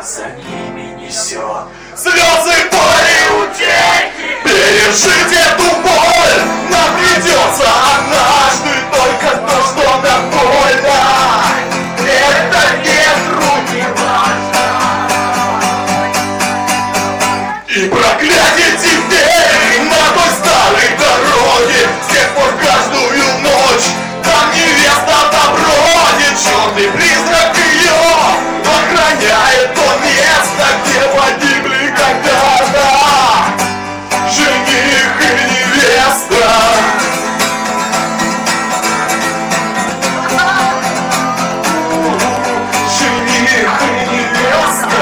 за ними несет слезы, боли, утехи. Пережить эту боль нам придется однажды, только то, что нам больно, это не вдруг не важно. И проклятие теперь на той старой дороге, с тех пор каждую ночь там невеста добродит. Черный призрак ее охраняет то место, где погибли когда-то жених и невеста. Жених и невеста.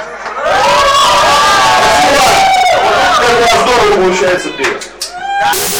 Здорово получается, привет.